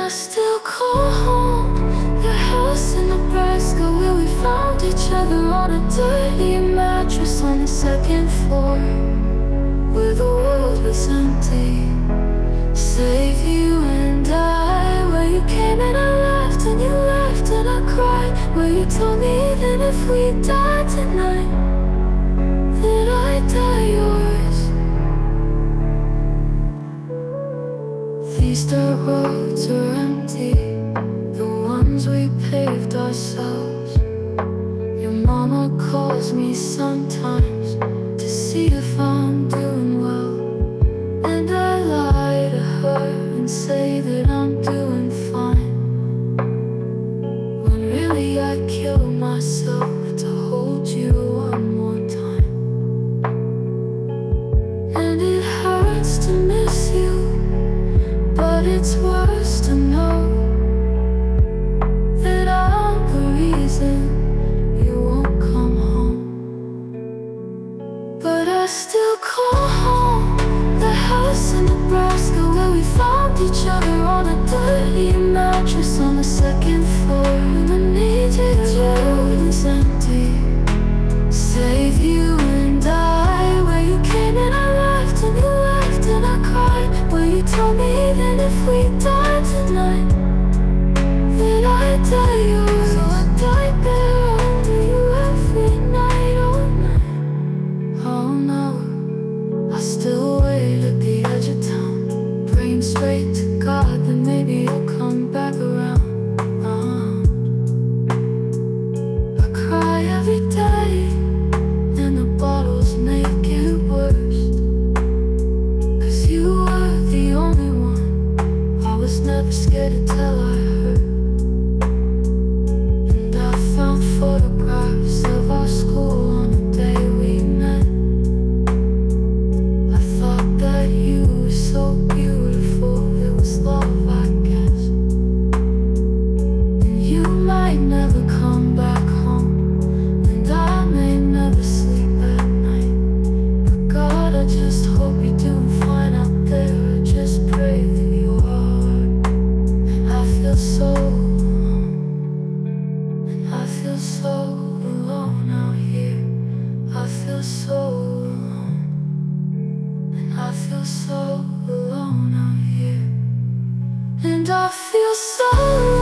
I still call home the house in Nebraska where we found each other on a dirty mattress on the second floor, where the world was empty save you and I. Where you came and I laughed and you laughed and I cried. Where you told me that if we died tonight, that I'd die yours. These dirt roads are empty, the ones we paved ourselves. Your mama calls me sometimes to see if I'm doing well, and I lie to her and say that I'm doing fine, when really I kill myself to hold you one more time. And it hurts to miss you, but it's worse to know that I'm the reason you won't come home. But I still call home the house in Nebraska where we found each other on a dirty mattress on the second floor. And I needed you, it's empty save you and I. Where you came and I laughed and you laughed and I cried. Where you told me that if we died tonight, that I'd die yours. So I died there under you every night, all night. Oh no, I still wait at the edge of town, praying straight to God that maybe you'll come back around. I cry every day, and the bottles make it worse, 'cause you were the only one I was never scared to tell I hurt. And I found photographs of our school on the day we met. I thought that you were so beautiful, it was love, I guess. And you might never come back home, and I may never sleep at night. But God, I just hope you're doing fine out there. I just pray that you are. And I feel so alone, and I feel so alone out here. I feel so alone, and I feel so alone out here. And I feel so alone.